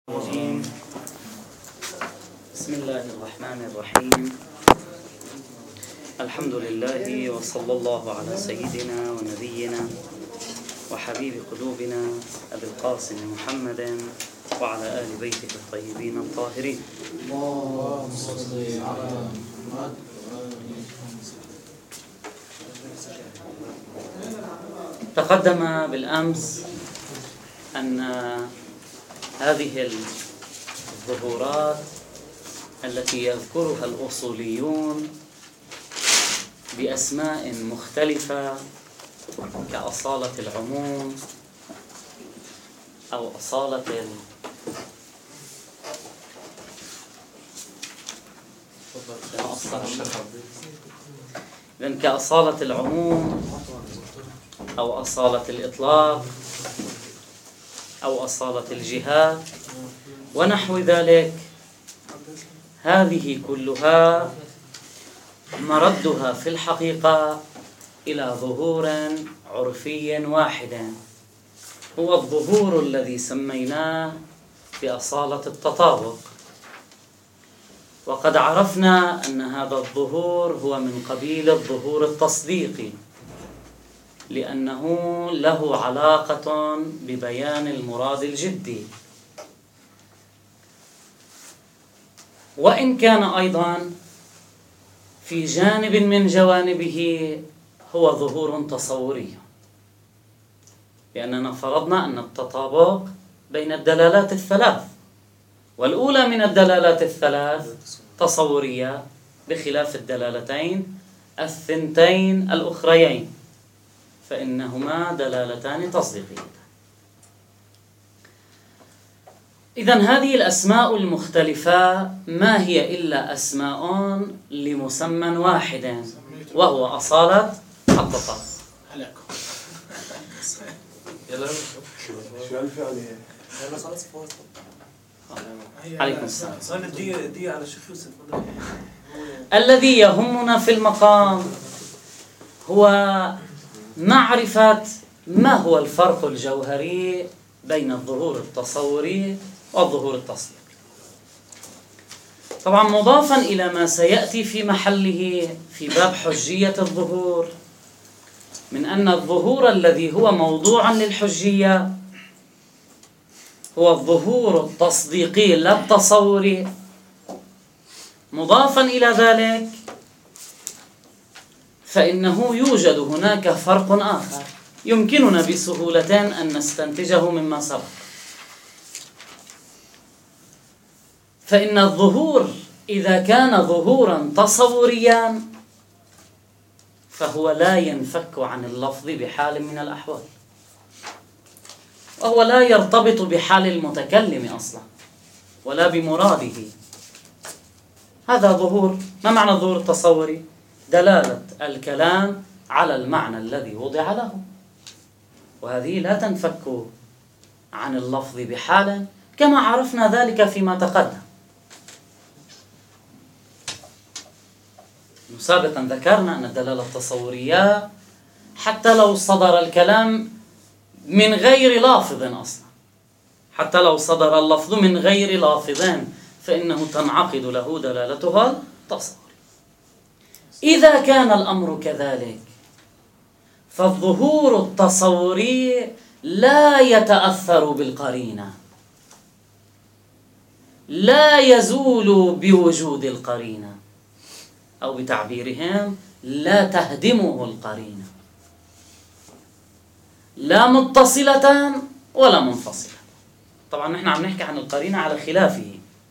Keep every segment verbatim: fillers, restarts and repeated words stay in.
الرجيم. بسم الله الرحمن الرحيم. الحمد لله وصلى الله على سيدنا ونبينا وحبيب قلوبنا أبي القاسم محمد وعلى آل بيته الطيبين الطاهرين. اللهم صل على محمد. تقدم بالأمس أن هذه الظهورات التي يذكرها الأصوليون بأسماء مختلفة كأصالة العموم أو أصالة ال... إذن كأصالة العموم أو أصالة الإطلاق أو أصالة الجهات ونحو ذلك، هذه كلها مردها في الحقيقة إلى ظهور عرفي واحد، هو الظهور الذي سميناه بأصالة التطابق. وقد عرفنا أن هذا الظهور هو من قبيل الظهور التصديقي، لأنه له علاقة ببيان المراد الجدي، وإن كان أيضا في جانب من جوانبه هو ظهور تصوري، لأننا فرضنا أن التطابق بين الدلالات الثلاث، والأولى من الدلالات الثلاث تصورية بخلاف الدلالتين الثنتين الأخريين فإنهما دلالتان تصديقيتان. إذن هذه الأسماء المختلفة ما هي إلا أسماء لمسمى واحد، وهو أصالة التطابق. عليكم السلام. الذي يهمنا في المقام هو معرفة ما هو الفرق الجوهري بين الظهور التصوري والظهور التصديقي. طبعا مضافا إلى ما سيأتي في محله في باب حجية الظهور، من أن الظهور الذي هو موضوعا للحجية هو الظهور التصديقي لا التصوري. مضافا إلى ذلك فإنه يوجد هناك فرق آخر يمكننا بسهولة أن نستنتجه مما سبق، فإن الظهور إذا كان ظهورا تصوريا فهو لا ينفك عن اللفظ بحال من الأحوال، وهو لا يرتبط بحال المتكلم أصلا ولا بمراده. هذا ظهور. ما معنى الظهور التصوري؟ دلالة الكلام على المعنى الذي وضع له، وهذه لا تنفك عن اللفظ بحال كما عرفنا ذلك فيما تقدم. سابقا ذكرنا أن الدلالة التصورية حتى لو صدر الكلام من غير لافظ أصلا، حتى لو صدر اللفظ من غير لافظين فإنه تنعقد له دلالتها التصورية. إذا كان الأمر كذلك فالظهور التصوري لا يتأثر بالقرينة، لا يزول بوجود القرينة، أو بتعبيرهم لا تهدمه القرينة، لا متصلة ولا منفصلة. طبعا نحن عم نحكي عن القرينة على خلافه،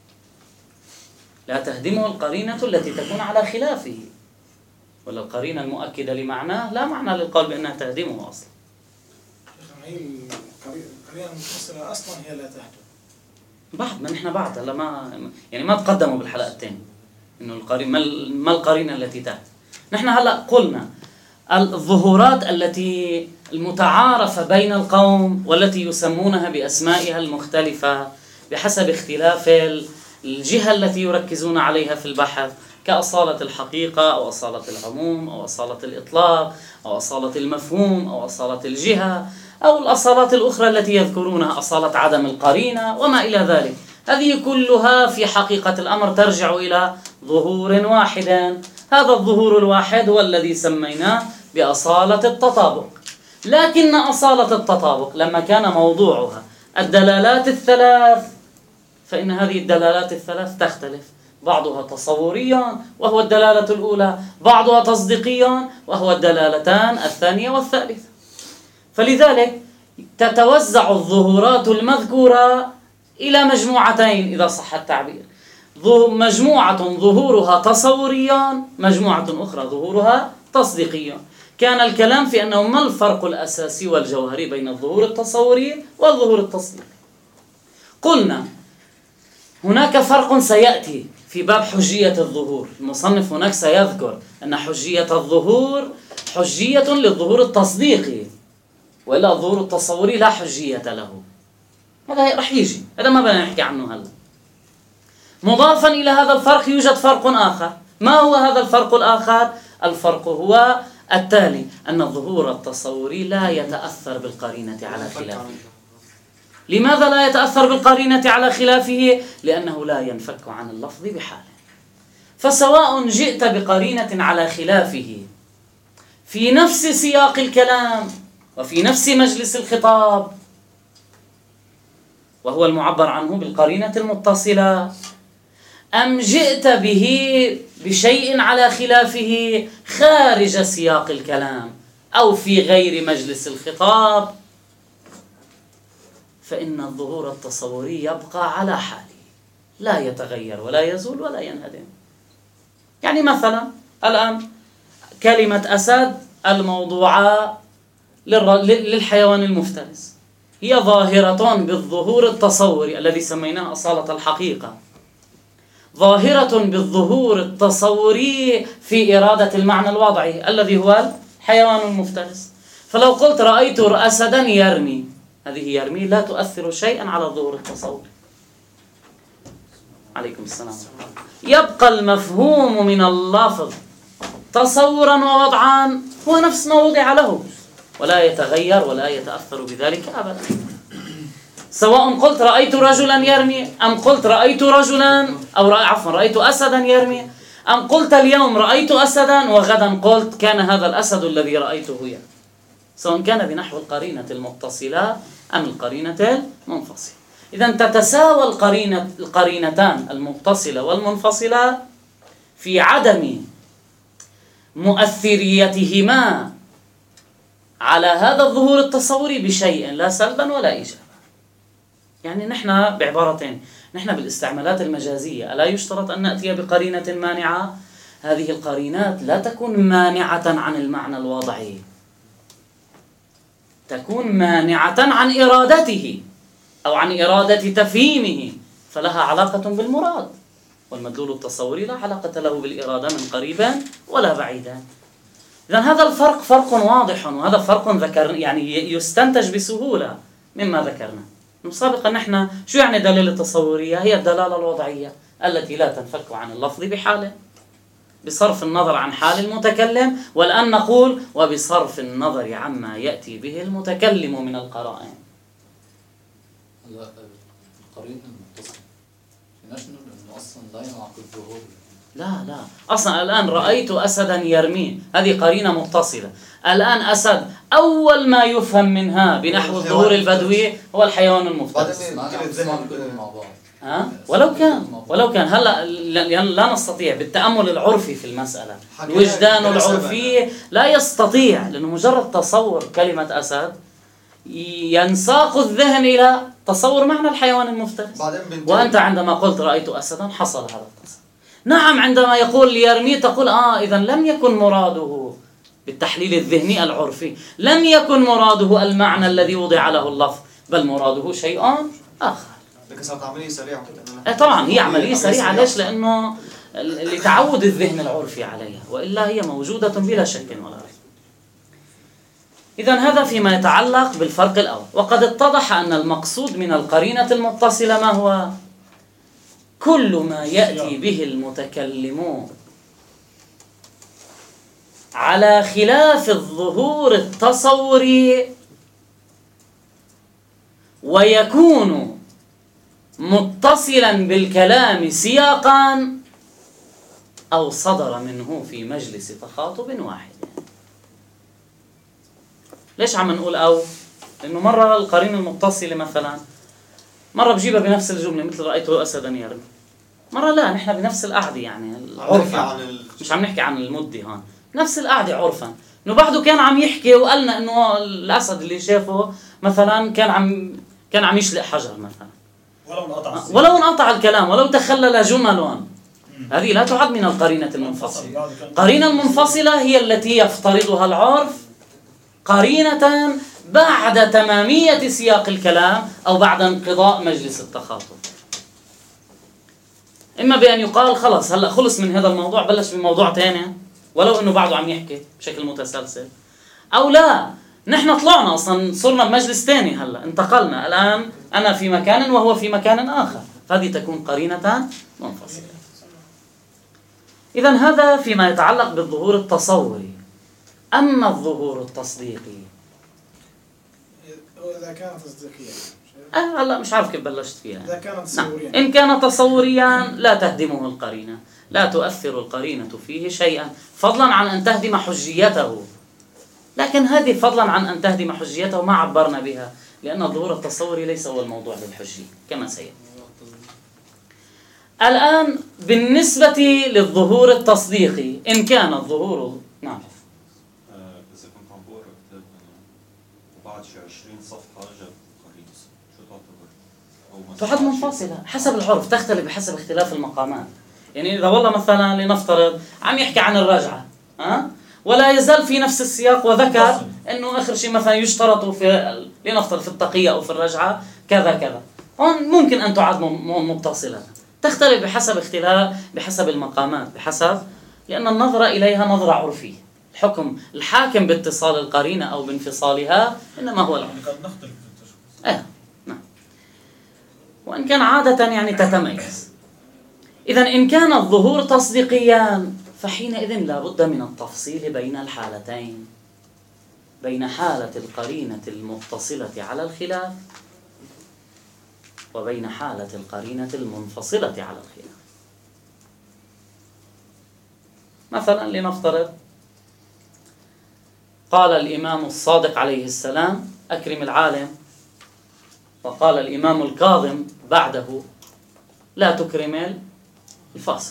لا تهدمه القرينة التي تكون على خلافه، ولا القرينة المؤكدة لمعناه لا معنى للقول بأنها تهدمه أصلا. هي القرينة المتصلة أصلا هي لا تهدم. بعد ما نحن بعد هلا ما يعني ما تقدموا بالحلقة الثانية إنه القرينة ما القرينة التي تهدم. نحن هلا قلنا الظهورات التي المتعارفة بين القوم والتي يسمونها بأسمائها المختلفة بحسب اختلاف الجهة التي يركزون عليها في البحث، كأصالة الحقيقة أو أصالة العموم أو أصالة الإطلاق أو أصالة المفهوم أو أصالة الجهة أو الأصالات الأخرى التي يذكرونها أصالة عدم القرينة وما إلى ذلك. هذه كلها في حقيقة الأمر ترجع إلى ظهور واحد. هذا الظهور الواحد هو الذي سميناه بأصالة التطابق. لكن أصالة التطابق لما كان موضوعها الدلالات الثلاث، فإن هذه الدلالات الثلاث تختلف، بعضها تصوريا وهو الدلالة الأولى، بعضها تصديقيا وهو الدلالتان الثانية والثالثة. فلذلك تتوزع الظهورات المذكورة إلى مجموعتين إذا صح التعبير، مجموعة ظهورها تصوريا، مجموعة أخرى ظهورها تصديقيا. كان الكلام في أنه ما الفرق الأساسي والجوهري بين الظهور التصوري والظهور التصديقي. قلنا هناك فرق سيأتي في باب حجية الظهور. المصنف هناك سيذكر أن حجية الظهور حجية للظهور التصديقي، وإلا الظهور التصوري لا حجية له. هذا رح يجي، هذا ما بدنا نحكي عنه هلا. مضافا إلى هذا الفرق يوجد فرق آخر. ما هو هذا الفرق الآخر؟ الفرق هو التالي: أن الظهور التصوري لا يتأثر بالقرينة على خلافه. لماذا لا يتأثر بالقرينة على خلافه؟ لأنه لا ينفك عن اللفظ بحاله. فسواء جئت بقرينة على خلافه في نفس سياق الكلام وفي نفس مجلس الخطاب، وهو المعبر عنه بالقرينة المتصلة، أم جئت به بشيء على خلافه خارج سياق الكلام أو في غير مجلس الخطاب، فإن الظهور التصوري يبقى على حاله، لا يتغير ولا يزول ولا ينهدم. يعني مثلا الآن كلمة أسد الموضوعة للحيوان المفترس هي ظاهرة بالظهور التصوري الذي سميناه أصالة الحقيقة، ظاهرة بالظهور التصوري في إرادة المعنى الوضعي الذي هو الحيوان المفترس. فلو قلت رأيت أسدا يرمي، هذه يرمي لا تؤثر شيئا على الظهور التصوري. عليكم السلام. يبقى المفهوم من اللفظ تصورا ووضعا هو نفس ما وضع له، ولا يتغير ولا يتأثر بذلك أبدا. سواء قلت رأيت رجلا يرمي أم قلت رأيت رجلا أو عفوا رأيت أسدا يرمي، أم قلت اليوم رأيت أسدا وغدا قلت كان هذا الأسد الذي رأيته يرمي، سواء كان بنحو القرينة المتصلة أم القرينة المنفصلة. إذن تتساوى القرينة القرينتان المتصلة والمنفصلة في عدم مؤثريتهما على هذا الظهور التصوري بشيء، لا سلبا ولا إيجابا. يعني نحن بعبارتين، نحن بالاستعمالات المجازية ألا يشترط أن نأتي بقرينة مانعة؟ هذه القرينات لا تكون مانعة عن المعنى الوضعي، تكون مانعة عن إرادته أو عن إرادة تفهيمه، فلها علاقة بالمراد. والمدلول التصوري لا علاقة له بالإرادة من قريبا ولا بعيدا. إذن هذا الفرق فرق واضح، وهذا فرق ذكر يعني يستنتج بسهولة مما ذكرنا. سابقا نحن شو يعني دلالة تصورية؟ هي الدلالة الوضعية التي لا تنفك عن اللفظ بحاله بصرف النظر عن حال المتكلم، والآن نقول وبصرف النظر عما يأتي به المتكلم من القرائن. القرينة المتصلة فيناش نقول إنه أصلا لا ينعقد الظهور. لا لا، أصلا الآن رأيت أسدا يرمي هذه قرينة متصلة. الآن أسد أول ما يفهم منها بنحو الظهور البدوي هو الحيوان المفترس. ها؟ ولو كان ولو كان هلا لا نستطيع بالتأمل العرفي في المسألة، الوجدان العرفي لا يستطيع، لأنه مجرد تصور كلمة أسد ينساق الذهن إلى تصور معنى الحيوان المفترس. وأنت عندما قلت رأيت أسدا حصل هذا التصور. نعم، عندما يقول يرمي تقول آه إذا لم يكن مراده بالتحليل الذهني العرفي، لم يكن مراده المعنى الذي وضع له اللفظ، بل مراده شيء آخر. لكن صارت عملية سريعة. طبعا هي عملية سريعة. ليش؟ لأنه لتعود الذهن العرفي عليها، وإلا هي موجودة بلا شك ولا ريب. إذن هذا فيما يتعلق بالفرق الأول. وقد اتضح أن المقصود من القرينة المتصلة ما هو؟ كل ما يأتي به المتكلم على خلاف الظهور التصوري ويكون متصلا بالكلام سياقا أو صدر منه في مجلس تخاطب واحد. ليش عم نقول أو؟ لأنه مرة القرينة المتصلة مثلا مرة بجيبها بنفس الجملة مثل رأيته أسدا يرمي، مرة لا، نحن بنفس القعدة يعني عرفا، مش عم نحكي عن المدة هون، نفس القعدة عرفا، إنه بعده كان عم يحكي وقالنا إنه الأسد اللي شافه مثلا كان عم كان عم يشلق حجر مثلا، ولو انقطع ولو انقطع الكلام، ولو تخلل جمل، هذه لا تعد من القرينة المنفصلة. القرينة المنفصلة هي التي يفترضها العرف قرينة بعد تمامية سياق الكلام أو بعد انقضاء مجلس التخاطب. إما بأن يقال خلص هلأ خلص من هذا الموضوع، بلش بموضوع تاني ولو إنه بعده عم يحكي بشكل متسلسل، أو لا، نحن طلعنا أصلا صرنا بمجلس تاني، هلأ انتقلنا، الآن أنا في مكان وهو في مكان آخر، فهذه تكون قرينة منفصلة. إذن هذا فيما يتعلق بالظهور التصوري. أما الظهور التصديقي إذا كانت تصديقية أه هلا مش عارف كيف بلشت فيها. إذا كانت نعم. تصوريا إن كان تصوريا لا تهدمه القرينة، لا تؤثر القرينة فيه شيئا، فضلا عن أن تهدم حجيته. لكن هذه فضلا عن أن تهدم حجيته ما عبرنا بها، لأن الظهور التصوري ليس هو الموضوع للحجية كما سيأتي. الآن بالنسبة للظهور التصديقي، إن كان الظهور نعم إذا كنت عم بقرا كتاب وبعد شي عشرين صفحة جاب قرينة، شو تعتبر؟ تعد منفصلة حسب العرف، تختلف بحسب اختلاف المقامات. يعني إذا والله مثلا لنفترض عم يحكي عن الرجعة، ها؟ ولا يزال في نفس السياق وذكر إنه آخر شيء مثلا يشترط في لنفترض في التقية أو في الرجعة كذا كذا، هون ممكن أن تعد متصلة، تختلف بحسب اختلاف بحسب المقامات، بحسب لأن النظرة إليها نظرة عرفية. الحكم الحاكم باتصال القرينة أو بانفصالها إنما هو العرف. قد نختلف في التشخيص. آه. نعم. وإن كان عادة يعني تتميز. إذن إن كان الظهور تصديقيا فحينئذ لا بد من التفصيل بين الحالتين، بين حالة القرينة المتصلة على الخلاف وبين حالة القرينة المنفصلة على الخلاف. مثلا لنفترض قال الإمام الصادق عليه السلام أكرم العالم، وقال الإمام الكاظم بعده لا تكرم الفاسق.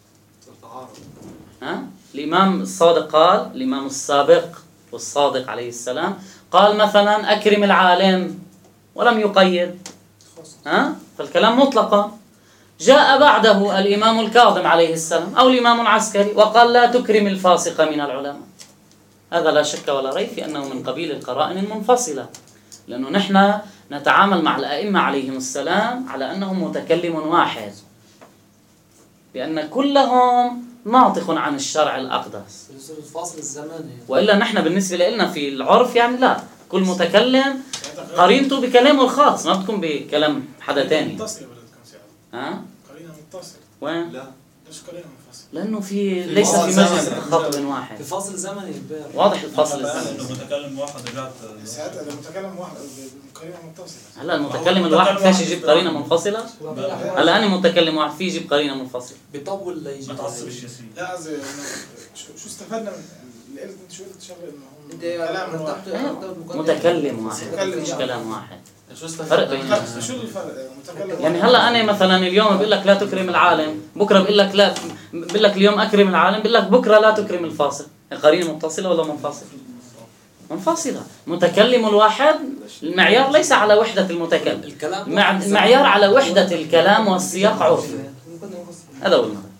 ها؟ الإمام الصادق قال، الإمام السابق والصادق عليه السلام قال مثلا أكرم العالم ولم يقيد، ها؟ فالكلام مطلقا. جاء بعده الإمام الكاظم عليه السلام أو الإمام العسكري وقال لا تكرم الفاسق من العلماء. هذا لا شك ولا ريب في أنه من قبيل القرائن المنفصلة، لأنه نحن نتعامل مع الأئمة عليهم السلام على أنهم متكلم واحد، بأن كلهم ناطق عن الشرع الأقدس. الفاصل الزماني، وإلا نحن بالنسبة لنا في العرف يعني لا، كل متكلم قرينته بكلامه الخاص، ما بتكون بكلام حدا تاني. متصلة ولا تكون سعر؟ ها؟ قرينة متصلة. وين؟ لا ليش قرينة منفصلة؟ لأنه في ليس في مجلس خاطب واحد. في فاصل زمني واضح الفصل الآن الزمني. إنه متكلم واحد رجعت ساعتها إذا متكلم واحد قرينة متصلة. هلا المتكلم الواحد فيش يجيب قرينة منفصلة؟ هلا أنا متكلم واحد فيه يجيب قرينة منفصلة. بيطول ليجي ما تعصبش يا سيدي. لا قصدي شو شو استفدنا من اللي قلت انت شو قلت شغله انه هم انت كلام واحد. متكلم واحد متكلم مش واحد. كلام واحد. شو فرق بين فرق- شو الفرق؟ متكلم يعني واحد. هلا انا مثلا اليوم بقول لك لا تكرم العالم، بكره بقول لك لا، بقول لك اليوم اكرم العالم، بقول لك بكره لا تكرم الفاسق. قرينه متصله ولا منفصله؟ منفصله. متكلم الواحد المعيار ليس على وحده المتكلم، الكلام مع- المعيار على وحده الكلام والسياق عرفي. هذا هو المعنى.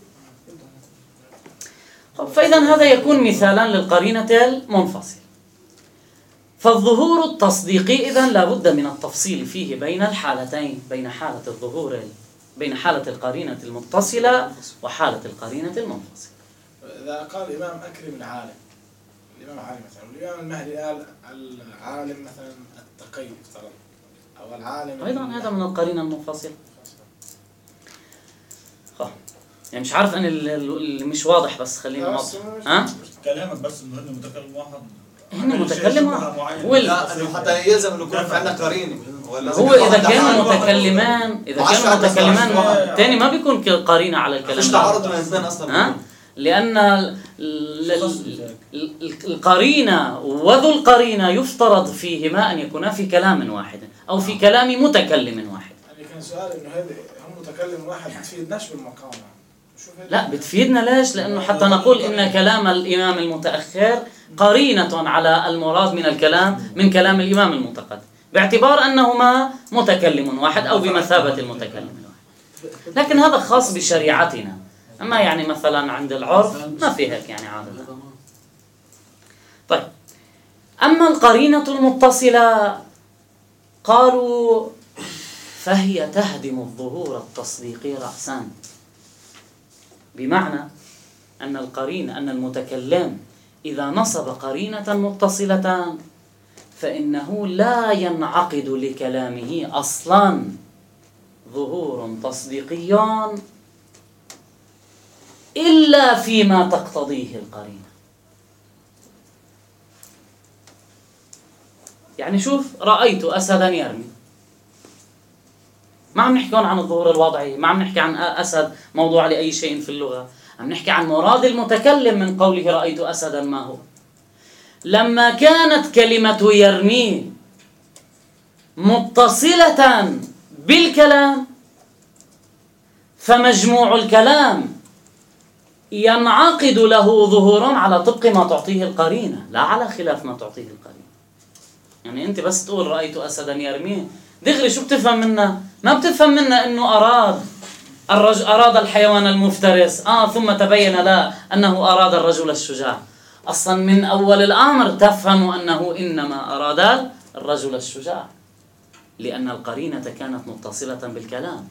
فاذا هذا يكون مثالا للقرينه المنفصله. فالظهور التصديقي إذن لا بد من التفصيل فيه بين الحالتين، بين حالة الظهور بين حالة القرينة المتصلة وحالة القرينة المنفصلة. إذا قال الإمام أكرم العالم، الإمام العالم مثلا، والإمام المهدي قال العالم مثلا التقي افترض، أو العالم أيضا هذا من القرينة المنفصلة. خلاص يعني مش عارف أنا اللي مش واضح، بس خلينا واضح. ها؟ كلامك بس إنه هن متكلم واحد. هن متكلم واحد. معين. وال- لا انه حتى يلزم انه يكون في عندنا قرينه. هو إذا كانوا متكلمان إذا كانوا متكلمان الثاني ما بيكون قرينة على الكلام. مش تعارض بين الاثنين أصلا. لأن القرينة وذو القرينة يفترض فيهما أن يكونا في كلام واحد أو في كلام متكلم واحد. يعني كان سؤال إنه هذا هم متكلم واحد بتفيدناش بالمقام. لا بتفيدنا ليش؟ لأنه حتى نقول إن كلام الإمام المتأخر قرينة على المراد من الكلام من كلام الإمام المتقدم باعتبار أنهما متكلم واحد أو بمثابة المتكلم الواحد. لكن هذا خاص بشريعتنا، أما يعني مثلا عند العرف ما في هيك يعني عادة. طيب أما القرينة المتصلة قالوا فهي تهدم الظهور التصديقي رأسا، بمعنى أن القرينة أن المتكلم إذا نصب قرينة متصلة فإنه لا ينعقد لكلامه أصلا ظهور تصديقي إلا فيما تقتضيه القرينة. يعني شوف، رأيت أسدا يرمي، ما عم نحكي عن الظهور الوضعي، ما عم نحكي عن أسد موضوع لأي شيء في اللغة، عم نحكي عن مراد المتكلم من قوله رأيت أسدا ما هو. لما كانت كلمة يرمي متصلة بالكلام فمجموع الكلام ينعقد له ظهور على طبق ما تعطيه القرينة لا على خلاف ما تعطيه القرينة. يعني أنت بس تقول رأيت أسدا يرمي دغري شو بتفهم منها؟ ما بتفهم منها أنه أراد الرجل أراد الحيوان المفترس آه ثم تبين لا أنه أراد الرجل الشجاع. أصلا من أول الأمر تفهم أنه إنما أراد الرجل الشجاع لأن القرينة كانت متصلة بالكلام.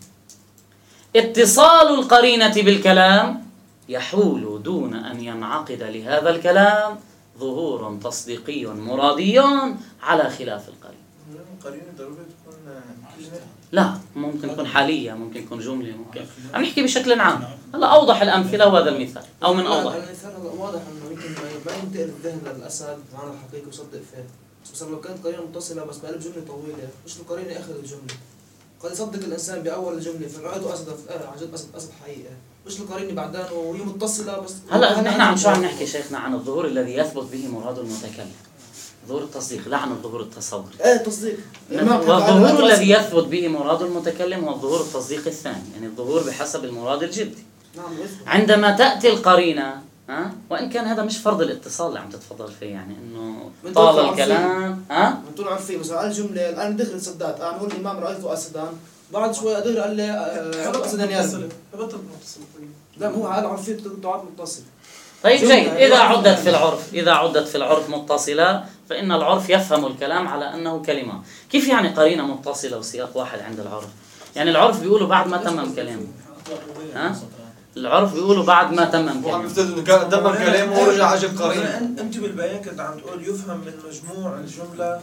اتصال القرينة بالكلام يحول دون أن ينعقد لهذا الكلام ظهور تصديقي مرادي على خلاف القرينة. القرينة ضروري تكون كلمة؟ لا، ممكن تكون حالية، ممكن تكون جملة، ممكن عم نحكي بشكل عام. هلا أوضح الأمثلة وهذا المثال أو من أوضح. المثال واضح إنه يمكن ما ينتقل الذهن للأسد معنى الحقيقي وصدق فيه. بس لو كانت قرينة متصلة بس بقلب جملة طويلة، مش القرينة آخر الجملة. قد يصدق الإنسان بأول الجملة فرأيته أسد آه عن جد أسد أسد حقيقة. مش القرينة بعدين وهي متصلة بس. هلا نحن عن شو عم نحكي شيخنا؟ عن الظهور الذي يثبت به مراد المتكلم. ظهور التصديق لا عن الظهور التصوري. ايه تصديق. والظهور الذي يثبت به مراد المتكلم هو الظهور التصديق الثاني، يعني الظهور بحسب المراد الجدي. نعم. عندما تأتي القرينة ها، وإن كان هذا مش فرض الاتصال اللي عم تتفضل فيه، يعني إنه طال الكلام ها. بنطلع عارفين مثلا قال جملة الآن دغري صدقت أنا بقول الإمام رأيته أسدان، بعد شوي دغري قال لي أسدان يرمي. فبطل متصل. لا هو قال عرفيت تعاد متصل. طيب جيد، إذا عدت في العرف إذا عدت في العرف متصلة فإن العرف يفهم الكلام على أنه كلمة. كيف يعني قرينة متصلة وسياق واحد عند العرف؟ يعني العرف بيقولوا بعد ما تمم كلامه. ها؟ العرف بيقولوا بعد ما تمم وعم كلامه. يفترض انه كان تمم كلامه ورجع عجب قرينة. انت بالبيان كنت عم تقول يفهم من مجموع الجملة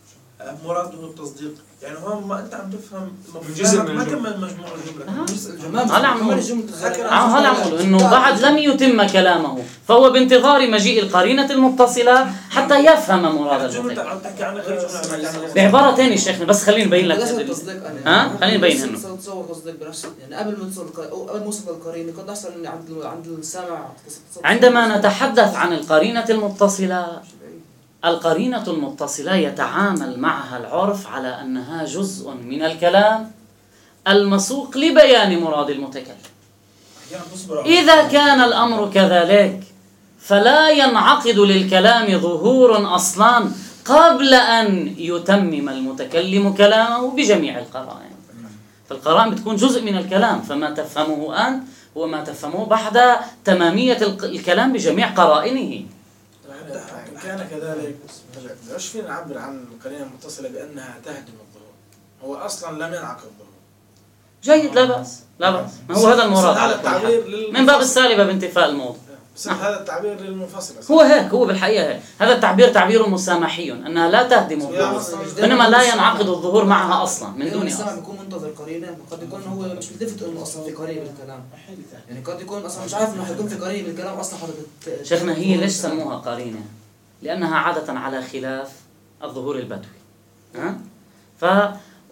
مراده التصديق، يعني هون ما انت عم تفهم جزء من ما الجملة. كمل مجموع الجملة. جزء الجملة. هلا عم نقول هلا عم نقول انه بعد لم يتم كلامه فهو بانتظار مجيء القرينة المتصلة حتى يفهم مراد المتكلم. عم تحكي عن غير جملة. بعبارة ثانية شيخنا بس خليني نبين لك هذا. ها خليني نبين هنا. تصور تصديق بنفس يعني قبل ما نوصل او قبل ما نوصل للقرينة قد يحصل عند عند السامع. عندما نتحدث عن القرينة المتصلة، القرينة المتصلة يتعامل معها العرف على أنها جزء من الكلام المسوق لبيان مراد المتكلم. إذا كان الأمر كذلك فلا ينعقد للكلام ظهور أصلا قبل أن يتمم المتكلم كلامه بجميع القرائن. فالقرائن بتكون جزء من الكلام، فما تفهمه أنت هو ما تفهمه بعد تمامية الكلام بجميع قرائنه. إن كان كذلك مش فينا نعبر عن القرينة المتصلة بأنها تهدم الظهور، هو أصلا لم ينعقد الظهور. جيد، لا بأس لا بأس، ما هو هذا المراد على كل حال من باب السالبة بانتفاء الموضوع. بس هذا التعبير للمنفصل هو هيك، هو بالحقيقة هيك. هذا التعبير تعبير مسامحي أنها لا تهدم الظهور إنما لا ينعقد الظهور معها أصلا من دون أصل. بيكون منتظر قرينة، قد يكون هو مش ملتفت إنه أصلا في قرينة بالكلام، يعني قد يكون أصلا مش عارف إنه حيكون في قرينة بالكلام أصلا حضرتك. شيخنا هي ليش سموها قرينة؟ لأنها عادة على خلاف الظهور البدوي. ها؟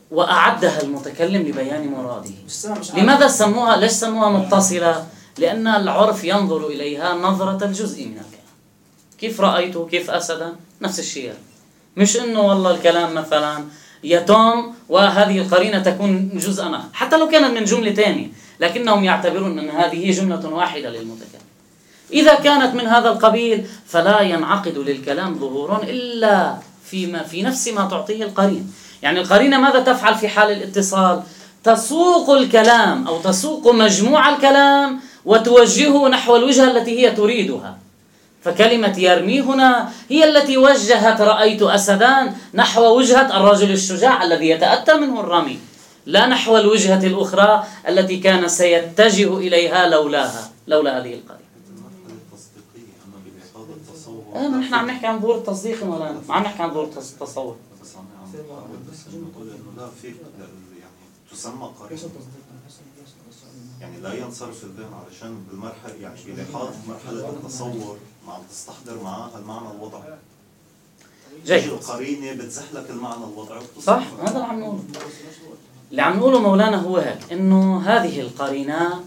وأعدها المتكلم لبيان مراده. مش سامع مش عارف. لماذا سموها ليش سموها متصلة؟ لأن العرف ينظر إليها نظرة الجزء من الكلام. كيف رأيته كيف أسدا نفس الشيء، مش إنه والله الكلام مثلا يتم وهذه القرينة تكون جزءا حتى لو كانت من جملة ثانية، لكنهم يعتبرون أن هذه جملة واحدة للمتكلم. إذا كانت من هذا القبيل فلا ينعقد للكلام ظهور إلا فيما في نفس ما تعطيه القرينة. يعني القرينة ماذا تفعل في حال الاتصال؟ تسوق الكلام أو تسوق مجموع الكلام وتوجهه نحو الوجهة التي هي تريدها. فكلمة يرمي هنا هي التي وجهت رأيت أسدان نحو وجهة الرجل الشجاع الذي يتأتى منه الرمي، لا نحو الوجهة الأخرى التي كان سيتجه إليها لولاها لولا هذه القرينة. التصديقية أما بإعطاء التصور ايه ما نحن عم نحكي عن ظهور التصديق ولا ما عم نحكي عن ظهور التصور. بس أنا عم بقول بس إنه بقول إنه لا في يعني تسمى قرينة، يعني لا ينصرف الذهن علشان بالمرحلة يعني بلحاظ مرحلة التصور ما عم تستحضر معها المعنى الوضعي. جيد. القرينة بتزحلك المعنى الوضعي صح، هذا اللي عم نقوله. اللي عم نقوله مولانا هو هيك، إنه هذه القرينة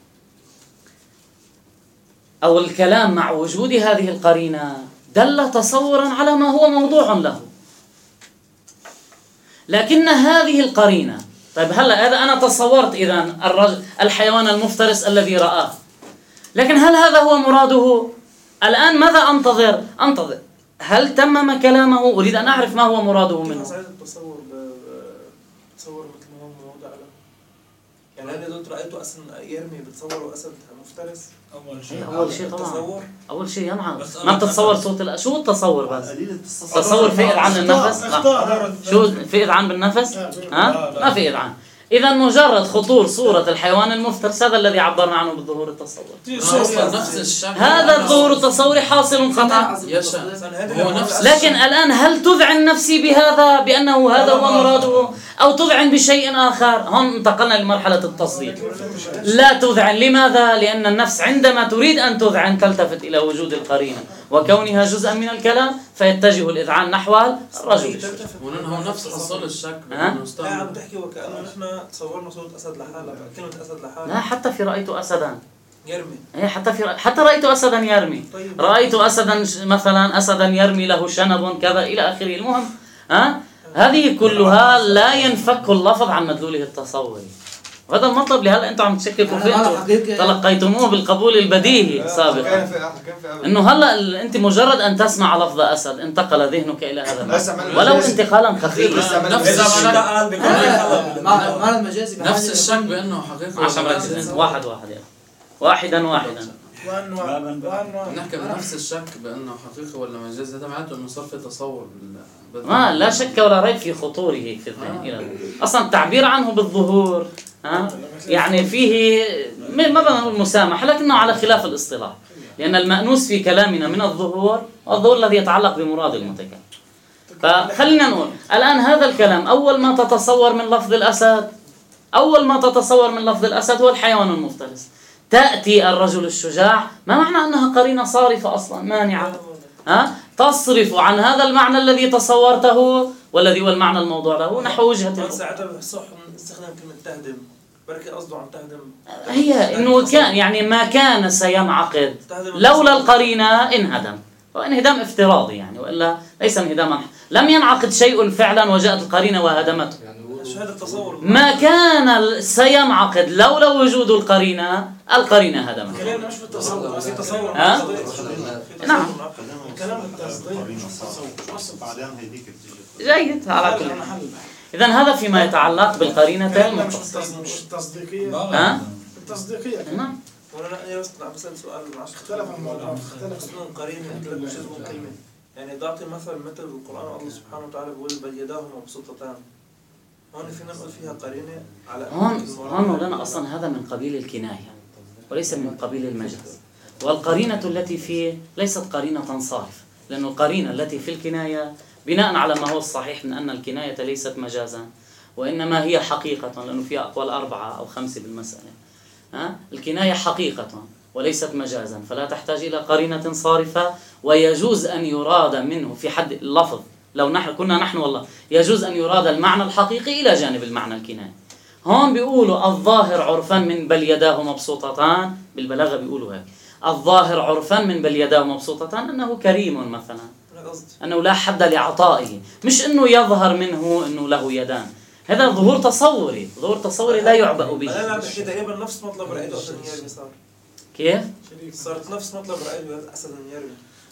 أو الكلام مع وجود هذه القرينة دل تصورا على ما هو موضوع له. لكن هذه القرينة، طيب هلا هذا أنا تصورت إذن الرجل الحيوان المفترس الذي رآه، لكن هل هذا هو مراده؟ الآن ماذا أنتظر؟ أنتظر هل تمم كلامه؟ أريد أن أعرف ما هو مراده منه. كيف التصور بتصور مثل ما هو موضع له؟ يعني أنا قلت رأيته أسد يرمي بتصور أسد مفترس. أول شيء أول شيء طبعا التصور أول شيء ينعم بس ما بتتصور صوت الأ... شو التصور بس؟ قليل تصور في إذعان النفس؟ لا. شو في إذعان بالنفس؟ ها؟ ما في إذعان. إذا مجرد خطور صورة الحيوان المفترس هذا الذي عبرنا عنه بالظهور التصوري. أصلا نفس الشكل هذا الظهور التصوري حاصل قطعا. هو نفس لكن الآن هل تذعن نفسي بهذا بأنه هذا هو مراده أو تذعن بشيء آخر؟ هون انتقلنا لمرحلة التصديق. لا تذعن. لماذا؟ لأن النفس عندما تريد أن تذعن تلتفت إلى وجود القرينة وكونها جزءا من الكلام فيتجه الإذعان نحو الرجل. هو نفس حصول الشك ها؟ لا عم تحكي وكأنه نحن تصورنا صورة أسد لحالها، كلمة أسد لحالها لا حتى في رأيت أسدا يرمي. إيه حتى في رأ... حتى رأيت أسدا يرمي. طيب. رأيت أسدا ش- مثلا أسدا يرمي له شنب كذا إلى آخره. المهم ها هذه كلها لا ينفك اللفظ عن مدلوله التصوري، وهذا المطلب اللي هلا انتم عم تشككوا فيه، انتم تلقيتموه بالقبول البديهي سابقا، كان في كان في قبل. انه هلا ال- انت مجرد ان تسمع لفظ اسد انتقل ذهنك الى هذا بس المعنى عمل ولو مجازي. انتقالا خفيفا. بس عمل نفس مجازي. الشك. قال بكل خلق. معنى المجازي نفس الشك بأنه حقيقة عشان ولا مركز مجاز. واحد واحد يعني. واحدا واحدا وأنواع وأنواع نحكي بنفس الشك بأنه حقيقة ولا مجاز، هذا معناته إنه صار في تصور بال ما لا شك ولا ريب في خطوره في الذهن إلى الآن. اصلا التعبير عنه بالظهور ها يعني فيه ما ما بدنا نقول مسامحه لكنه على خلاف الاصطلاح، لان المأنوس في كلامنا من الظهور والظهور الذي يتعلق بمراد المتكلم. فخلينا نقول الان هذا الكلام اول ما تتصور من لفظ الاسد اول ما تتصور من لفظ الاسد هو الحيوان المفترس. تأتي الرجل الشجاع ما معنى انها قرينه صارفه اصلا مانعه ها تصرف عن هذا المعنى الذي تصورته والذي هو المعنى الموضوع له نحو وجهة بس الأخرى. ساعتها بحسه نستخدم كلمة تهدم، بركي قصده عن تهدم. هي انه كان يعني ما كان سينعقد تهدم لولا القرينة انهدم، وانهدام افتراضي يعني والا ليس انهداما، لم ينعقد شيء فعلا وجاءت القرينة وهدمته. شو هذا التصور؟ ما كان سينعقد لولا وجود القرينة القرينة هدمته. كلامنا مش في التصور بس التصور. ها؟ نعم. كلام التصديق قرينة صار بعدين هيديك بتيجي جيد على كل حال. إذا هذا فيما يتعلق بالقرينة كلامنا مش المتصلة. التص- مش التصديقية ها؟ التصديقية نعم. وانا لا بس عم بسال سؤال معلش اختلف الموضوع اختلف اسمه قرينه مثل مش اسمه كلمه، يعني ضعطي مثل مثل بالقران الله سبحانه وتعالى بيقول بل يداه مبسوطتان، هون فينا نقول فيها قرينه على هون هون مولانا أصلا هذا من قبيل الكناية وليس من قبيل المجاز، والقرينة التي فيه ليست قرينة صارفة، لأن القرينة التي في الكناية بناء على ما هو الصحيح من أن الكناية ليست مجازا وإنما هي حقيقة، لأنه فيها أقوال أربعة أو خمسة بالمسألة. ها؟ الكناية حقيقة وليست مجازا، فلا تحتاج إلى قرينة صارفة، ويجوز أن يراد منه في حد اللفظ لو نحن كنا نحن والله يجوز أن يراد المعنى الحقيقي إلى جانب المعنى الكنائي. هون بيقولوا الظاهر عرفا من بل يداه مبسوطتان، بالبلاغة بيقولوا هيك، الظاهر عرفا من بل يداه مبسوطتان أنه كريم مثلا، أنه لا حد لعطائه، مش أنه يظهر منه أنه له يدان. هذا ظهور تصوري، ظهور تصوري لا يعبأ به. أنا عم بحكي تقريبا نفس مطلب رأيته أسد النيربي صار. كيف؟ صارت نفس مطلب رأيته أسد النيربي.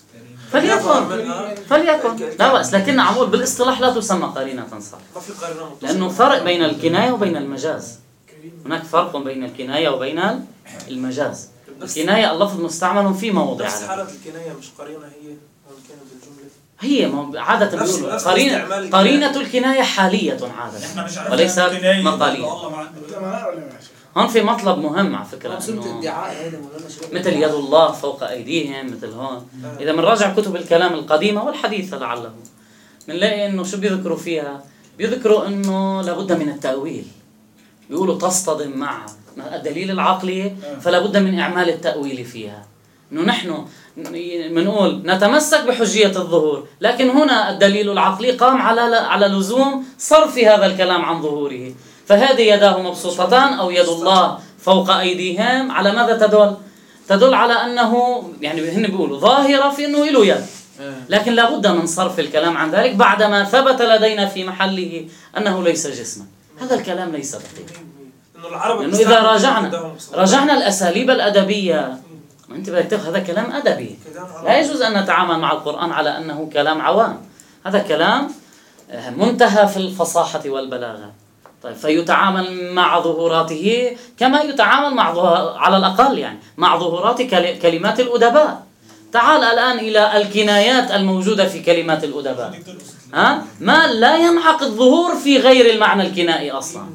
فليكن فليكن لا بأس، لكن عم بقول بالاصطلاح لا تسمى قرينة صح، ما في قرينة متصلة. لأنه فرق بين الكناية وبين المجاز. هناك فرق بين الكناية وبين المجاز. الكناية اللفظ مستعمل في موضع، نفس حالة الكناية مش قرينة هي ممكن بالجملة. هي ما عادة نفس- بيقولوا نفس قرينة استعمال قرينة الكناية حالية عادة احنا مش عارفين وليست الكناية مقالية. الله معنا. ولا ولا ماشي. هون في مطلب مهم على فكرة، مقصود إنه الادعاء هذا مولانا شباب. مثل يد الله فوق أيديهم، مثل هون إذا بنراجع كتب الكلام القديمة والحديثة لعله بنلاقي إنه شو بيذكروا فيها، بيذكروا إنه لابد من التأويل، بيقولوا تصطدم مع الدليل العقلي فلا بد من إعمال التأويل فيها. إنه نحن بنقول نتمسك بحجية الظهور، لكن هنا الدليل العقلي قام على على لزوم صرف هذا الكلام عن ظهوره. فهذه يداه مبسوطتان أو يد الله فوق أيديهم على ماذا تدل؟ تدل على أنه يعني هن بيقولوا ظاهرة في أنه له يد، لكن لا بد من صرف الكلام عن ذلك بعدما ثبت لدينا في محله أنه ليس جسما. هذا الكلام ليس دقيق، إنه العرب لأنه إذا راجعنا راجعنا الأساليب الأدبية، ما أنت بدك تاخذ هذا كلام أدبي، لا يجوز أن نتعامل مع القرآن على أنه كلام عوام، هذا كلام منتهى في الفصاحة والبلاغة. طيب فيتعامل مع ظهوراته كما يتعامل مع ظهور على الأقل يعني مع ظهورات كلمات الأدباء. تعال الآن إلى الكنايات الموجودة في كلمات الأدباء، ها؟ ما لا ينعقد الظهور في غير المعنى الكنائي أصلا.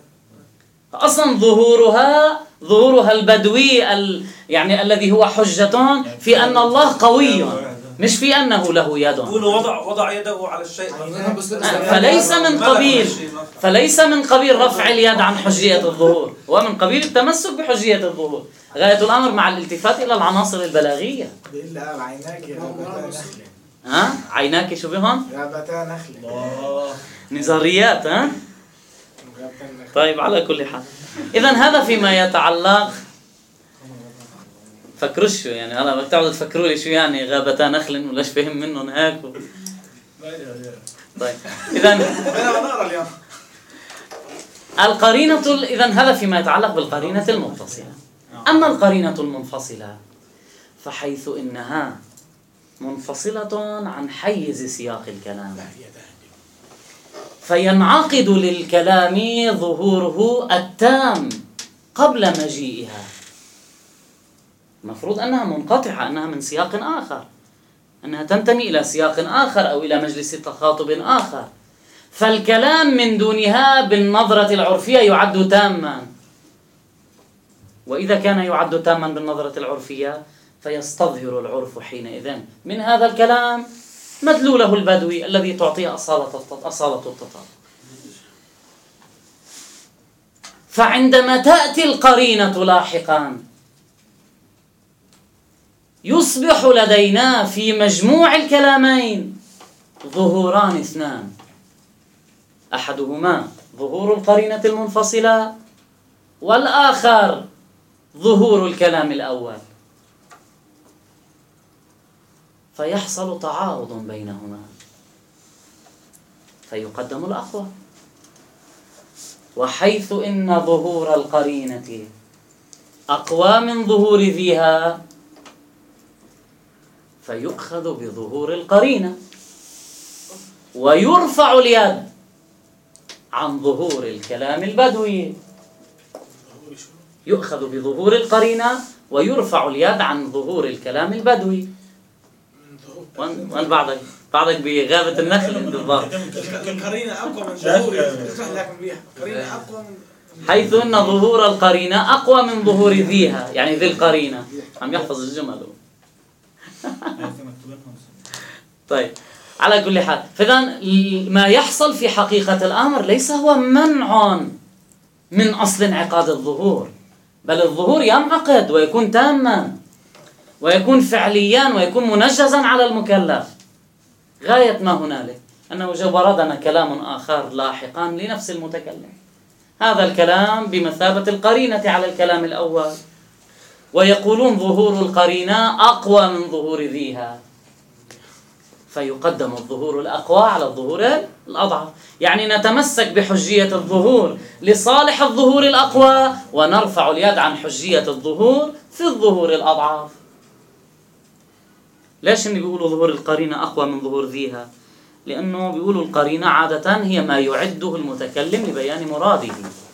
أصلا ظهورها ظهورها البدوي ال يعني الذي هو حجة في أن الله قوي، مش في أنه له يد. يقولوا وضع وضع يده على الشيء. فليس من قبيل فليس من قبيل رفع اليد عن حجية الظهور، هو من قبيل التمسك بحجية الظهور. غاية الأمر مع الالتفات إلى العناصر البلاغية. إلا قال عيناك يا غابتا نخلة. ها؟ عيناك شو بهون؟ غابتا نخلة. الله. نظريات ها؟ غابتا نخلة. طيب على كل حال، إذا هذا فيما يتعلق. فكروا شو يعني هلا بدك تقعدوا تفكروا لي شو يعني غابتا نخل ولاش فهم منهم هيك و... طيب إذا نقرا اليوم. القرينة إذا هذا فيما يتعلق بالقرينة المتصلة. أما القرينة المنفصلة فحيث إنها منفصلة عن حيز سياق الكلام، فينعقد للكلام ظهوره التام قبل مجيئها. المفروض أنها منقطعة، أنها من سياق آخر، أنها تنتمي إلى سياق آخر أو إلى مجلس تخاطب آخر. فالكلام من دونها بالنظرة العرفية يعد تاما، وإذا كان يعد تاما بالنظرة العرفية فيستظهر العرف حينئذ من هذا الكلام مدلوله البدوي الذي تعطيه أصالة أصالة التطابق. فعندما تأتي القرينة لاحقا يصبح لدينا في مجموع الكلامين ظهوران اثنان، أحدهما ظهور القرينة المنفصلة، والآخر ظهور الكلام الأول، فيحصل تعارض بينهما فيقدم الأقوى. وحيث إن ظهور القرينة أقوى من ظهور ذيها فيؤخذ بظهور القرينة ويرفع اليد عن ظهور الكلام البدوي. يؤخذ بظهور القرينة ويرفع اليد عن ظهور الكلام البدوي. وين وين بعضك بعضك بغابة النخل بالضبط. القرينة أقوى من ظهور القرينة أقوى من حيث أن ظهور القرينة أقوى من ظهور ذيها، يعني ذي القرينة. عم يحفظ الجمل. طيب على كل حال، فإذا ما يحصل في حقيقة الأمر ليس هو منع من أصل انعقاد الظهور، بل الظهور ينعقد ويكون تاما ويكون فعليا ويكون منجزا على المكلف غاية ما هنالك. أنه جو وردنا كلام آخر لاحقا لنفس المتكلم، هذا الكلام بمثابة القرينة على الكلام الأول، ويقولون ظهور القرينة أقوى من ظهور ذيها، فيقدم الظهور الأقوى على الظهور الأضعف. يعني نتمسك بحجية الظهور لصالح الظهور الأقوى، ونرفع اليد عن حجية الظهور في الظهور الأضعف. ليش إن بيقولوا ظهور القرينة أقوى من ظهور ذيها؟ لأنه بيقولوا القرينة عادة هي ما يعده المتكلم لبيان مراده.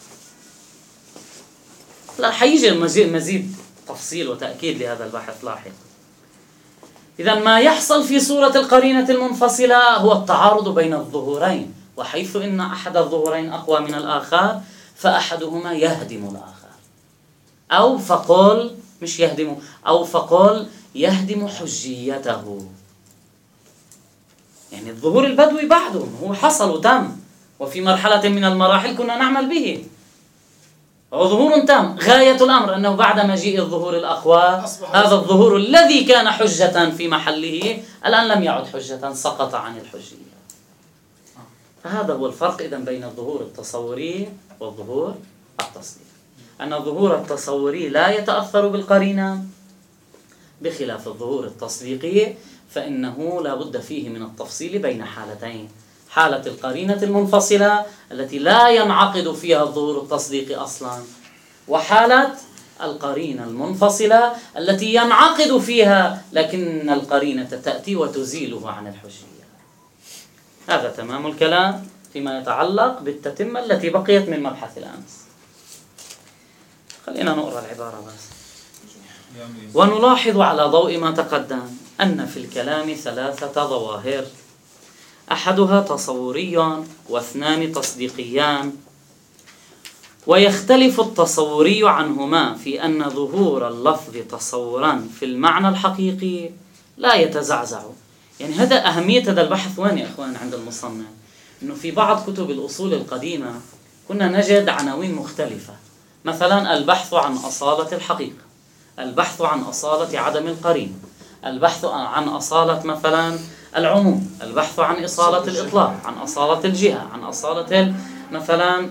لا، حيجي المزيد مزيد تفصيل وتأكيد لهذا البحث لاحقا. إذا ما يحصل في صورة القرينة المنفصلة هو التعارض بين الظهورين، وحيث إن أحد الظهورين أقوى من الآخر فأحدهما يهدم الآخر، أو فقل مش يهدم، أو فقل يهدم حجيته. يعني الظهور البدوي بعده هو حصل وتم، وفي مرحلة من المراحل كنا نعمل به، هو ظهور تام. غاية الأمر أنه بعد مجيء الظهور الأقوى، هذا الظهور الذي كان حجة في محله الآن لم يعد حجة، سقط عن الحجية. فهذا هو الفرق إذن بين الظهور التصوري والظهور التصديقي، أن الظهور التصوري لا يتأثر بالقرينة، بخلاف الظهور التصديقي فإنه لا بد فيه من التفصيل بين حالتين: حالة القرينة المنفصلة التي لا ينعقد فيها الظهور التصديقي أصلا، وحالة القرينة المنفصلة التي ينعقد فيها لكن القرينة تأتي وتزيله عن الحجية. هذا تمام الكلام فيما يتعلق بالتتمة التي بقيت من مبحث الأمس. خلينا نقرأ العبارة بس. ونلاحظ على ضوء ما تقدم أن في الكلام ثلاثة ظواهر: أحدها تصوري واثنان تصديقيان، ويختلف التصوري عنهما في أن ظهور اللفظ تصورا في المعنى الحقيقي لا يتزعزع. يعني هذا أهمية هذا البحث. وين يا أخوان عند المصنف؟ إنه في بعض كتب الأصول القديمة كنا نجد عناوين مختلفة، مثلا البحث عن أصالة الحقيقة، البحث عن أصالة عدم القرين، البحث عن أصالة مثلا العموم، البحث عن إصالة الإطلاق، عن أصالة الجهة، عن أصالة مثلا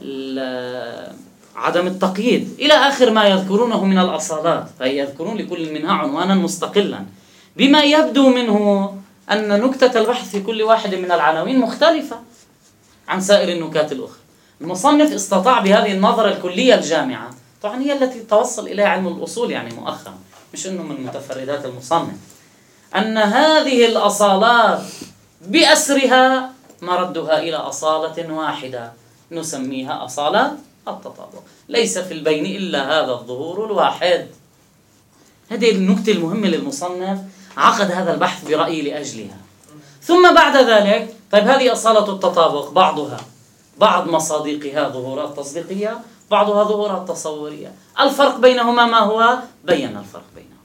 عدم التقييد، إلى آخر ما يذكرونه من الأصالات. فهي يذكرون لكل منها عنوانا مستقلا، بما يبدو منه أن نكتة البحث في كل واحد من العناوين مختلفة عن سائر النكات الأخرى. المصنف استطاع بهذه النظرة الكلية الجامعة، طبعا هي التي توصل إليها علم الأصول يعني مؤخرا، مش أنه من متفردات المصنف، أن هذه الأصالات بأسرها مردها إلى أصالة واحدة نسميها أصالة التطابق، ليس في البين إلا هذا الظهور الواحد. هذه النكتة المهمة للمصنف، عقد هذا البحث برأيي لأجلها. ثم بعد ذلك طيب هذه أصالة التطابق، بعضها بعض مصادقها ظهورات تصديقية، بعضها ظهورات تصورية، الفرق بينهما ما هو؟ بين الفرق بينهما.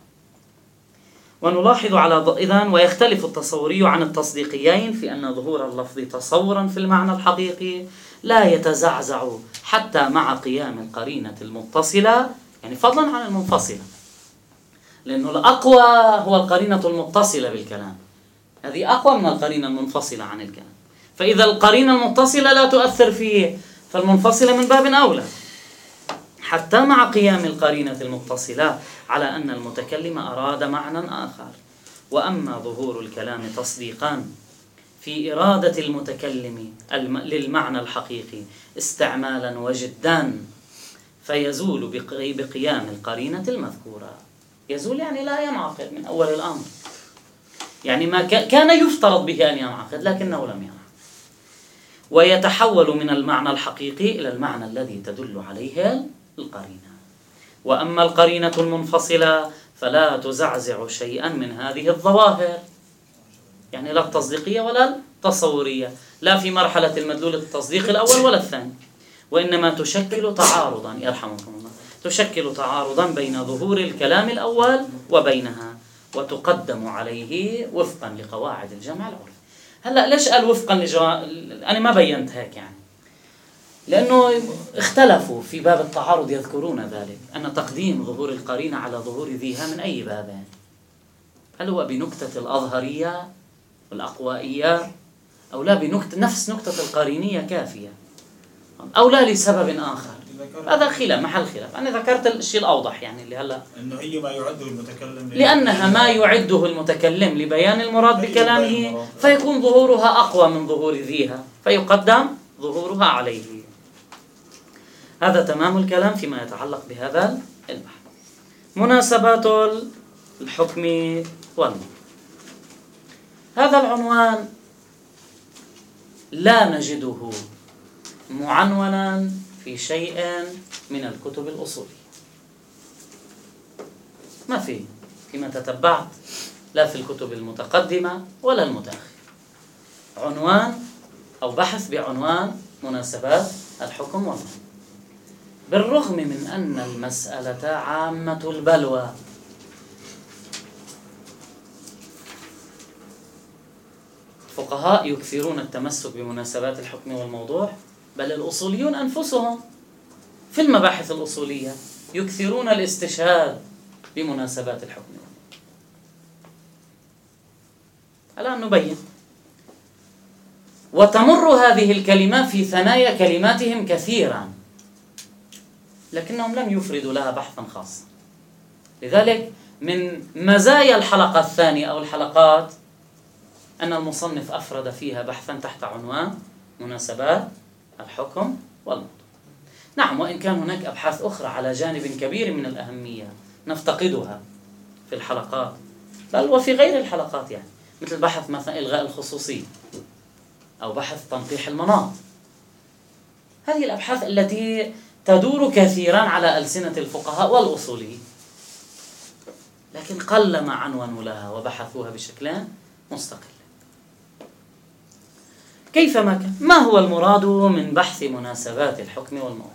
ونلاحظ على إذن ويختلف التصوري عن التصديقيين في أن ظهور اللفظ تصورا في المعنى الحقيقي لا يتزعزع حتى مع قيام القرينة المتصلة، يعني فضلا عن المنفصلة، لأنه الأقوى هو القرينة المتصلة بالكلام، هذه أقوى من القرينة المنفصلة عن الكلام. فإذا القرينة المتصلة لا تؤثر فيه فالمنفصلة من باب أولى، حتى مع قيام القرينة المتصلة على أن المتكلم أراد معنى آخر. وأما ظهور الكلام تصديقا في إرادة المتكلم للمعنى الحقيقي استعمالا وجدا فيزول بقيام القرينة المذكورة. يزول يعني لا ينعقد من أول الأمر، يعني ما كان يفترض به أن ينعقد لكنه لم ينعقد، ويتحول من المعنى الحقيقي إلى المعنى الذي تدل عليه القرينة. وأما القرينة المنفصلة فلا تزعزع شيئا من هذه الظواهر، يعني لا التصديقية ولا التصورية، لا في مرحلة المدلول التصديق الأول ولا الثاني، وإنما تشكل تعارضا يرحمكم الله تشكل تعارضا بين ظهور الكلام الأول وبينها، وتقدم عليه وفقا لقواعد الجمع العرفي. هلا ليش قال وفقا لجوا... أنا ما بينت هيك يعني، لأنه اختلفوا في باب التعارض، يذكرون ذلك أن تقديم ظهور القرينة على ظهور ذيها من أي بابين؟ هل هو بنكتة الأظهرية والأقوائية، أو لا بنكتة نفس نكتة القرينية كافية، أو لا لسبب آخر. هذا خلاف، محل خلاف. أنا ذكرت الشيء الأوضح يعني اللي هلا انه هي ما يعده المتكلم لأنها ما يعده المتكلم لبيان المراد بكلامه، فيكون ظهورها أقوى من ظهور ذيها، فيقدم ظهورها عليه. هذا تمام الكلام فيما يتعلق بهذا البحث. مناسبات الحكم والموضوع. هذا العنوان لا نجده معنونا في شيء من الكتب الأصولية، ما في فيما تتبعت، لا في الكتب المتقدمة ولا المتأخرة، عنوان أو بحث بعنوان مناسبات الحكم والموضوع، بالرغم من أن المسألة عامة البلوى. الفقهاء يكثرون التمسك بمناسبات الحكم والموضوع، بل الأصوليون أنفسهم في المباحث الأصولية يكثرون الاستشهاد بمناسبات الحكم والموضوع. الآن نبين. وتمر هذه الكلمات في ثنايا كلماتهم كثيرا، لكنهم لم يفردوا لها بحثا خاصا. لذلك من مزايا الحلقة الثانية أو الحلقات أن المصنف أفرد فيها بحثا تحت عنوان مناسبات الحكم والموضوع. نعم، وإن كان هناك أبحاث أخرى على جانب كبير من الأهمية نفتقدها في الحلقات، بل وفي غير الحلقات، يعني مثل بحث مثلا إلغاء الخصوصية أو بحث تنقيح المناط. هذه الأبحاث التي تدور كثيرا على ألسنة الفقهاء والأصوليين، لكن قلما عنونوا لها وبحثوها بشكل مستقل. كيفما كان، ما هو المراد من بحث مناسبات الحكم والموضوع؟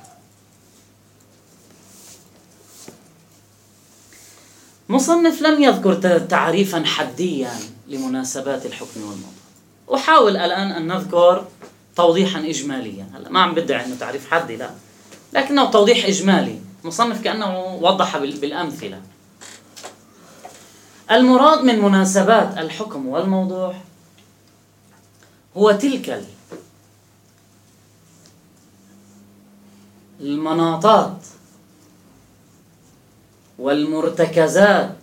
مصنف لم يذكر تعريفا حديا لمناسبات الحكم والموضوع. أحاول الآن أن نذكر توضيحا إجماليا. هلا ما عم بدعي أنه تعريف حدي، لا، لكنه توضيح إجمالي. مصنف كأنه وضح بالأمثلة. المراد من مناسبات الحكم والموضوع هو تلك المناطات والمرتكزات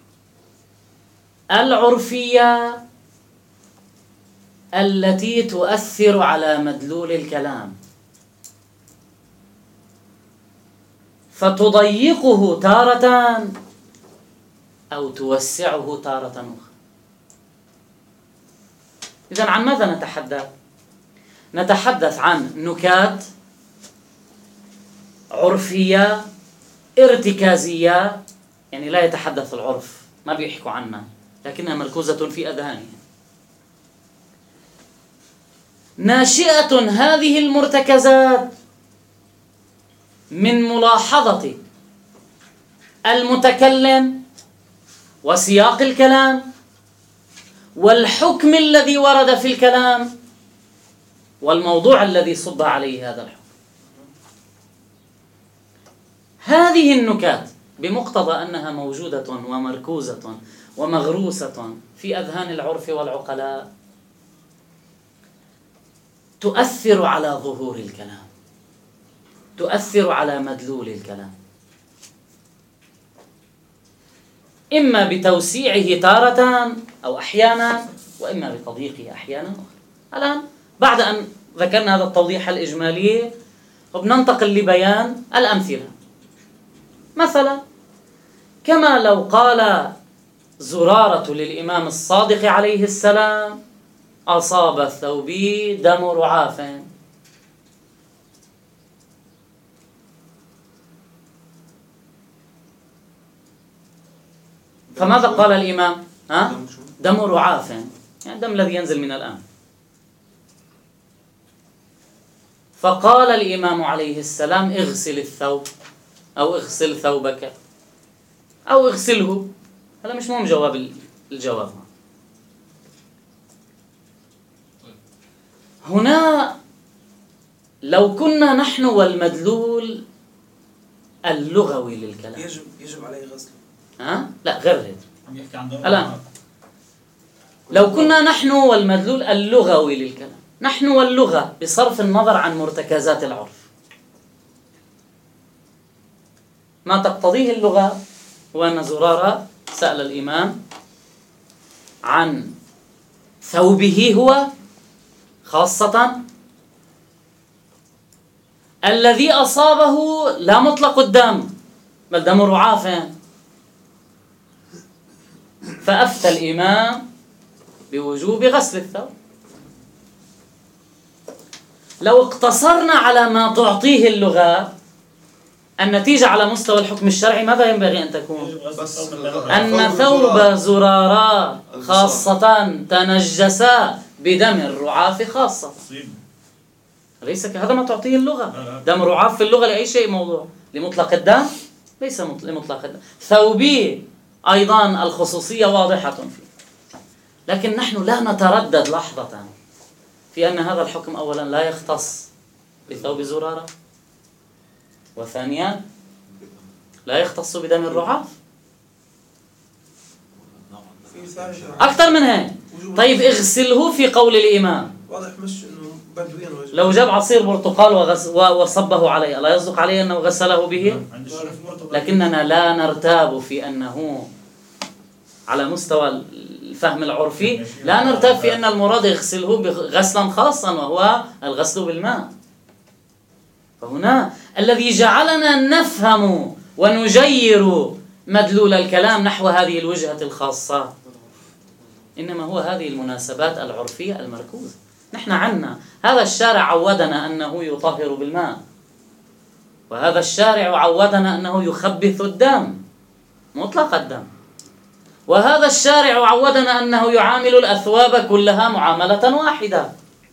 العرفية التي تؤثر على مدلول الكلام، فتضيقه تارة أو توسعه تارة أخرى. إذن عن ماذا نتحدث؟ نتحدث عن نكات عرفية ارتكازية، يعني لا يتحدث العرف، ما بيحكوا عنها، لكنها مركوزة في أذهانهم. ناشئة هذه المرتكزات من ملاحظة المتكلم وسياق الكلام والحكم الذي ورد في الكلام والموضوع الذي صب عليه هذا الحكم. هذه النكات بمقتضى أنها موجودة ومركوزة ومغروسة في أذهان العرف والعقلاء تؤثر على ظهور الكلام، تؤثر على مدلول الكلام، إما بتوسيعه تارة أو أحيانا، وإما بتضييقه أحيانا أخرى. الآن بعد أن ذكرنا هذا التوضيح الإجمالي وبننتقل لبيان الأمثلة. مثلا كما لو قال زرارة للإمام الصادق عليه السلام: أصاب ثوبي دم رعاف. فماذا قال الإمام؟ ها؟ دم رعاف، يعني الدم الذي ينزل من الآن. فقال الإمام عليه السلام: اغسل الثوب، أو اغسل ثوبك، أو اغسله. هذا مش مهم جواب الجواب. هنا لو كنا نحن والمدلول اللغوي للكلام يجب يجب عليه غسله. ها؟ لا، غير هيك. عم يحكي عن دم الآن لو كنا نحن والمدلول اللغوي للكلام، نحن واللغة بصرف النظر عن مرتكزات العرف، ما تقتضيه اللغة هو أن زرارة سأل الإمام عن ثوبه هو خاصة الذي أصابه لا مطلق الدم بل دم رعاف، فأفتى الإمام بوجوب غسل الثوب. لو اقتصرنا على ما تعطيه اللغة، النتيجة على مستوى الحكم الشرعي ماذا ينبغي أن تكون؟ أن ثوب زرارا خاصة تنجسا بدم الرعاف خاصة، ليس هذا ما تعطيه اللغة. دم رعاف في اللغة لأي شيء موضوع، لمطلق الدم ليس لمطلق الدم. ثوبي أيضا الخصوصية واضحة فيه، لكن نحن لا نتردد لحظة في أن هذا الحكم أولا لا يختص بثوب زرارة، وثانيا لا يختص بدم الرعاف. أكثر من هيك. طيب اغسله في قول الإمام، واضح مش انه بدويا وجه. لو جاب عصير برتقال وغس وصبه عليه لا يصدق عليه أنه غسله به؟ لكننا لا نرتاب في أنه على مستوى الفهم العرفي لا نرتاب في أن المراد يغسله غسلا خاصا وهو الغسل بالماء. فهنا الذي جعلنا نفهم ونجير مدلول الكلام نحو هذه الوجهة الخاصة إنما هو هذه المناسبات العرفية المركوزة. نحن عنا هذا الشارع عودنا أنه يطهر بالماء، وهذا الشارع عودنا أنه يخبث الدم مطلق الدم، وهذا الشارع عودنا أنه يعامل الأثواب كلها معاملة واحدة.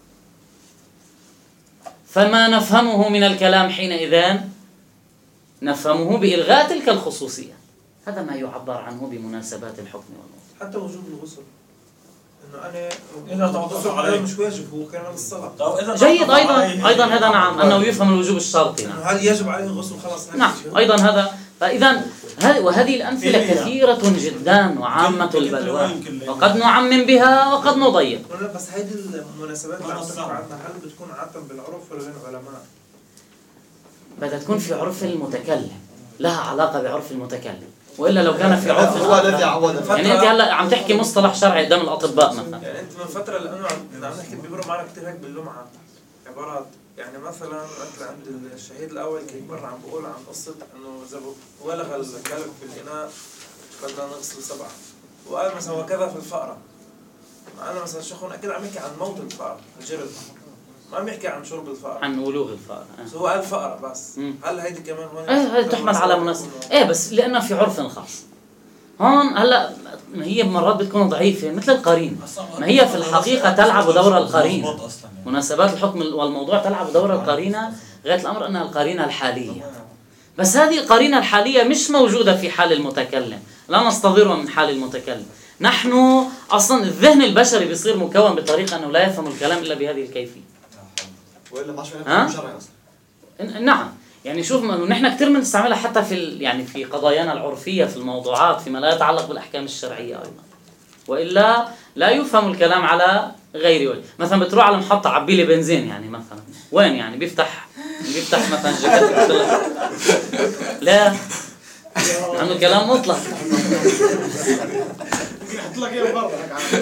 فما نفهمه من الكلام حينئذ نفهمه بإلغاء تلك الخصوصية. هذا ما يعبر عنه بمناسبات الحكم والموضوع. حتى وجوب الغسل، انه انا إذا توقف عليه مش واجب، هو كان الصلاة. جيد أيضا أيضا هذا نعم أنه يفهم الوجوب الشرطي. نعم. هل يجب عليه الغسل خلاص؟ نعم أيضا هذا. فإذا وهذه الأمثلة كثيرة جدا وعامة البلوى، وقد نعمم بها وقد نضيق. بس هذه المناسبات اللي عم تحكوا عنها هل بتكون عادة بالعرف ولا بين العلماء؟ بدها تكون في عرف المتكلم، لها علاقة بعرف المتكلم، وإلا لو كان في عرف هو الذي عودنا. يعني أنت هلا عم تحكي مصطلح شرعي قدام الأطباء مثلا. يعني أنت من فترة لأنه عم عم نحكي بيمروا معنا كثير هيك باللمعة عبارات. يعني مثلا أنت عند الشهيد الأول كيف مرة عم بقول عن قصة إنه إذا ولغ الكلب في الإناء بدنا نغسل سبعة، وقال مثلا وكذا في الفأرة. أنا مثلا شيخون أكيد عم يحكي عن موت الفأرة الجرد، ما عم يحكي عن شرب الفأرة، عن ولوغ الفأرة. بس هو قال فأرة بس. مم. هل هيدي كمان هون؟ ايه هذه تحمل على مناسبة. ايه بس لأنه في عرف خاص. هون هلا هي مرات بتكون ضعيفة مثل القرين. ما هي في الحقيقة تلعب دور القرين. مناسبات الحكم والموضوع تلعب دور القرينة غاية الأمر أنها القرينة الحالية. بس هذه القرينة الحالية مش موجودة في حال المتكلم، لا نستظهرها من حال المتكلم. نحن أصلا الذهن البشري بيصير مكون بطريقة أنه لا يفهم الكلام إلا بهذه الكيفية. وإلا ما شفنا شرعي أصلا. نعم يعني شوف نحن كثير بنستعملها حتى في يعني في قضايانا العرفية في الموضوعات فيما لا يتعلق بالأحكام الشرعية أيضا، وإلا لا يفهم الكلام على غير وجه. مثلا بتروح على محطة عبي لي بنزين، يعني مثلا وين يعني بيفتح بيفتح مثلا جاكيت لا عنده كلام مطلق. يحط لك اياه برضه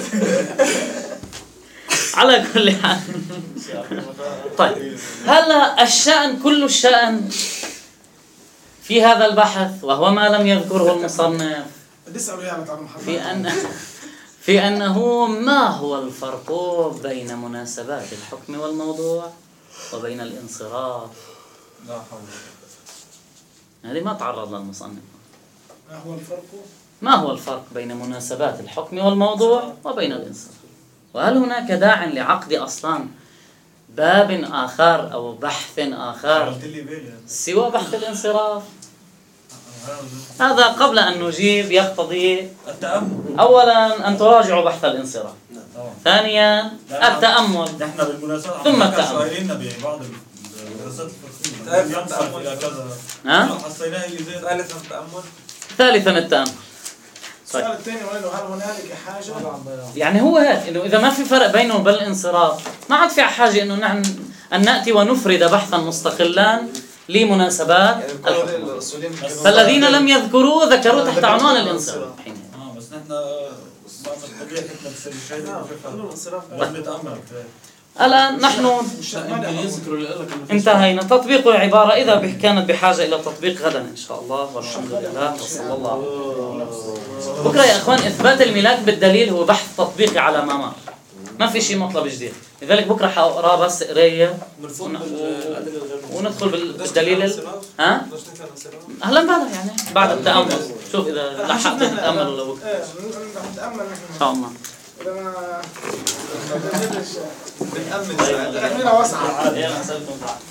على كل حال. طيب هلا الشأن كل الشأن في هذا البحث وهو ما لم يذكره المصنف في أن في أنه ما هو الفرق بين مناسبات الحكم والموضوع وبين الانصراف. لا حول. هذه ما تعرض للمصنف. ما هو الفرق؟ ما هو الفرق بين مناسبات الحكم والموضوع وبين الانصراف؟ وهل هناك داع لعقد أصلا باب آخر أو بحث آخر سوى بحث الانصراف؟ هذا قبل أن نجيب يقتضي التأمل. أولا أن تراجعوا بحث الانصراف، ثانيا التأمل، نحن بالمناسبة ثم التأمل. سائلين ببعض الدراسات الفقهية ينصرف إلى كذا. ها؟ حسيناه يزيد. ثالثا التأمل. ثالثا التأمل. السؤال الثاني وانه هل هنالك حاجه يعني هو هيك انه اذا ما في فرق بينه وبين الانصراف ما عاد في حاجه انه نحن ان ناتي ونفرد بحثا مستقلا لمناسبات يعني كل الحكم. هذول الأصوليين كانوا- فالذين لم يذكروا ذكروا تحت عنوان الانصراف. اه بس نحن بعض الطبيعي حكمة السيد الشهيد كلهم انصراف. لازم نتأمل. الان نحن يمكن يذكروا اللي قال لك إنه في انتهينا. تطبيق العبارة إذا به- كانت بحاجة إلى تطبيق غدا إن شاء الله والحمد لله وصلى الله. بكرة يا إخوان إثبات الملاك بالدليل هو بحث تطبيقي على ما مر، ما في شيء مطلب جديد. لذلك بكرة حأقرأ بس قراية بنفوت ون- بالأدلة الغير وندخل بال- بالدليل ال- ها بدناش نحكي عن الانصراف. أهلا بعد يعني بعد التأمل شوف إذا لحقت تتأمل ولا بكرة ايه نتامل إن نحن شاء الله. اذا ما بنأمن ساعتها. تحميلها واسعه إيه، أحسنتم.